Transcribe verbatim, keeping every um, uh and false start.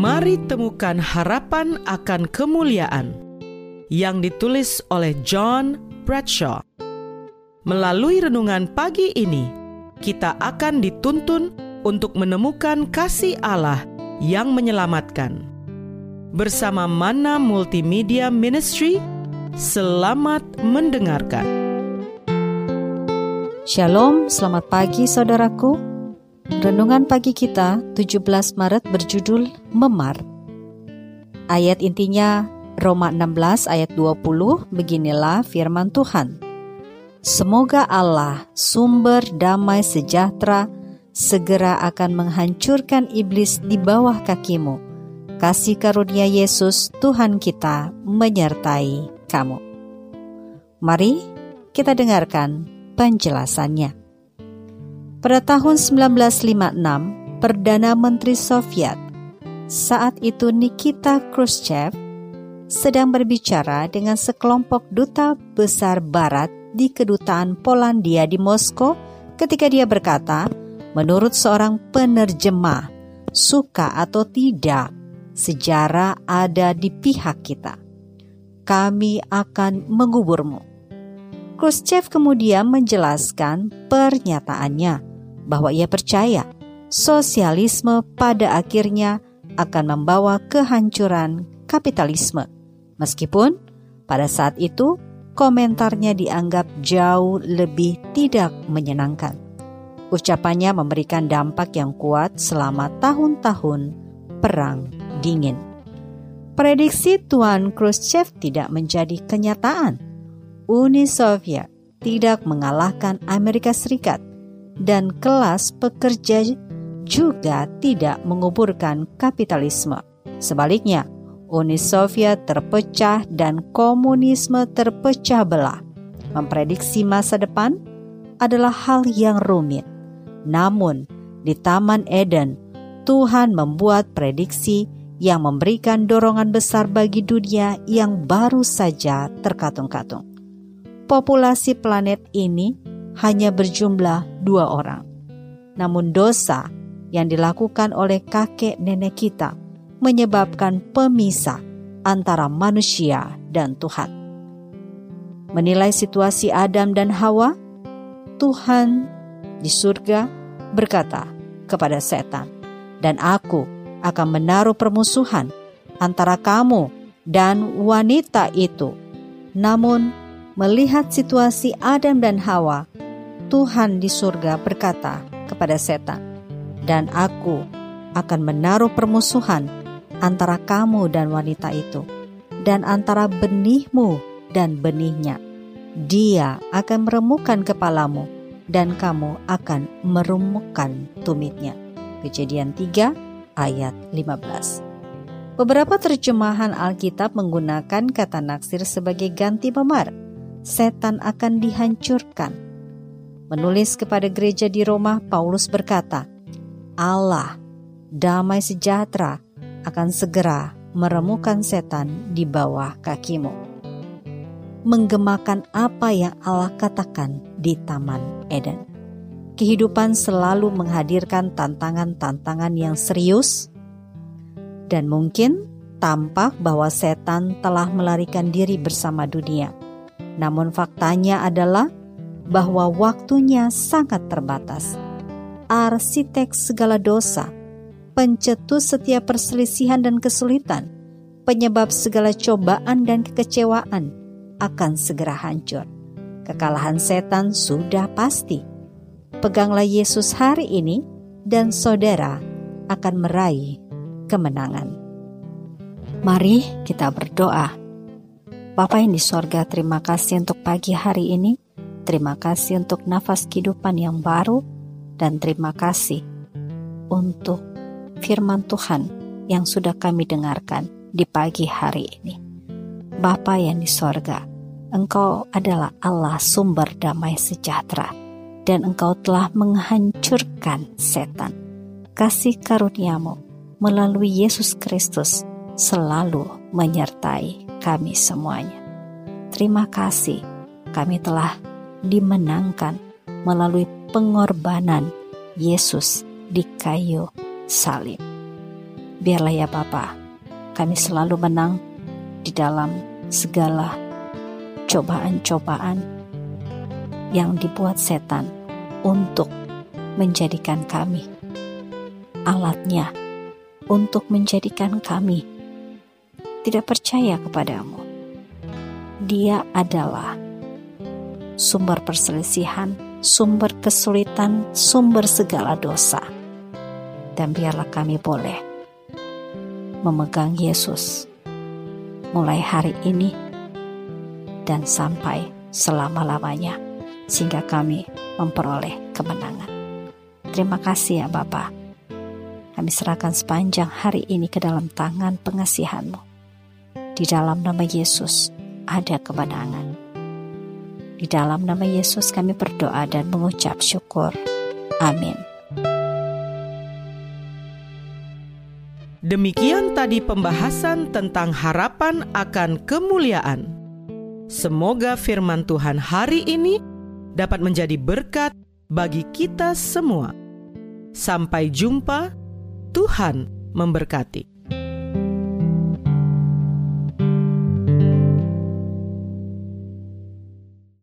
Mari temukan harapan akan kemuliaan yang ditulis oleh John Bradshaw. Melalui renungan pagi ini, kita akan dituntun untuk menemukan kasih Allah yang menyelamatkan. Bersama Manna Multimedia Ministry, selamat mendengarkan. Shalom, selamat pagi saudaraku. Renungan pagi kita tujuh belas Maret berjudul Memar. Ayat intinya Roma enam belas ayat dua puluh, beginilah firman Tuhan. Semoga Allah, sumber damai sejahtera, segera akan menghancurkan iblis di bawah kakimu. Kasih karunia Yesus Tuhan kita menyertai kamu. Mari kita dengarkan penjelasannya. Pada tahun sembilan belas lima puluh enam, Perdana Menteri Soviet, saat itu Nikita Khrushchev, sedang berbicara dengan sekelompok duta besar Barat di kedutaan Polandia di Moskow ketika dia berkata, menurut seorang penerjemah, suka atau tidak, sejarah ada di pihak kita. Kami akan menguburmu. Khrushchev kemudian menjelaskan pernyataannya bahwa ia percaya sosialisme pada akhirnya akan membawa kehancuran kapitalisme. Meskipun pada saat itu komentarnya dianggap jauh lebih tidak menyenangkan. Ucapannya memberikan dampak yang kuat selama tahun-tahun Perang Dingin. Prediksi Tuan Khrushchev tidak menjadi kenyataan. Uni Soviet tidak mengalahkan Amerika Serikat, dan kelas pekerja juga tidak menguburkan kapitalisme. Sebaliknya, Uni Soviet terpecah dan komunisme terpecah belah. Memprediksi masa depan adalah hal yang rumit. Namun, di Taman Eden, Tuhan membuat prediksi yang memberikan dorongan besar bagi dunia yang baru saja terkatung-katung. Populasi planet ini hanya berjumlah dua orang. Namun dosa yang dilakukan oleh kakek nenek kita menyebabkan pemisah antara manusia dan Tuhan. Menilai situasi Adam dan Hawa, Tuhan di surga berkata kepada setan, "Dan aku akan menaruh permusuhan antara kamu dan wanita itu." Namun, melihat situasi Adam dan Hawa, Tuhan di surga berkata kepada setan, "Dan aku akan menaruh permusuhan antara kamu dan wanita itu, dan antara benihmu dan benihnya. Dia akan meremukkan kepalamu, dan kamu akan meremukkan tumitnya." Kejadian tiga ayat lima belas. Beberapa terjemahan Alkitab menggunakan kata naksir sebagai ganti memar. Setan akan dihancurkan. Menulis kepada gereja di Roma, Paulus berkata, Allah, damai sejahtera, akan segera meremukkan setan di bawah kakimu. Menggemakan apa yang Allah katakan di Taman Eden. Kehidupan selalu menghadirkan tantangan-tantangan yang serius, dan mungkin tampak bahwa setan telah melarikan diri bersama dunia. Namun faktanya adalah bahwa waktunya sangat terbatas. Arsitek segala dosa, pencetus setiap perselisihan dan kesulitan, penyebab segala cobaan dan kekecewaan akan segera hancur. Kekalahan setan sudah pasti. Peganglah Yesus hari ini dan saudara akan meraih kemenangan. Mari kita berdoa. Bapa yang di sorga, terima kasih untuk pagi hari ini. Terima kasih untuk nafas kehidupan yang baru. Dan terima kasih untuk firman Tuhan yang sudah kami dengarkan di pagi hari ini. Bapa yang di sorga, Engkau adalah Allah sumber damai sejahtera. Dan Engkau telah menghancurkan setan. Kasih karuniamu melalui Yesus Kristus selalu menyertai kami semuanya. Terima kasih, kami telah dimenangkan melalui pengorbanan Yesus di kayu salib. Biarlah ya Bapa, kami selalu menang di dalam segala cobaan-cobaan yang dibuat setan untuk menjadikan kami alatnya, untuk menjadikan kami tidak percaya kepadamu. Dia adalah sumber perselisihan, sumber kesulitan, sumber segala dosa. Dan biarlah kami boleh memegang Yesus mulai hari ini dan sampai selama-lamanya, sehingga kami memperoleh kemenangan. Terima kasih ya Bapa. Kami serahkan sepanjang hari ini ke dalam tangan pengasihan-Mu. Di dalam nama Yesus ada kemenangan. Di dalam nama Yesus kami berdoa dan mengucap syukur. Amin. Demikian tadi pembahasan tentang harapan akan kemuliaan. Semoga firman Tuhan hari ini dapat menjadi berkat bagi kita semua. Sampai jumpa, Tuhan memberkati.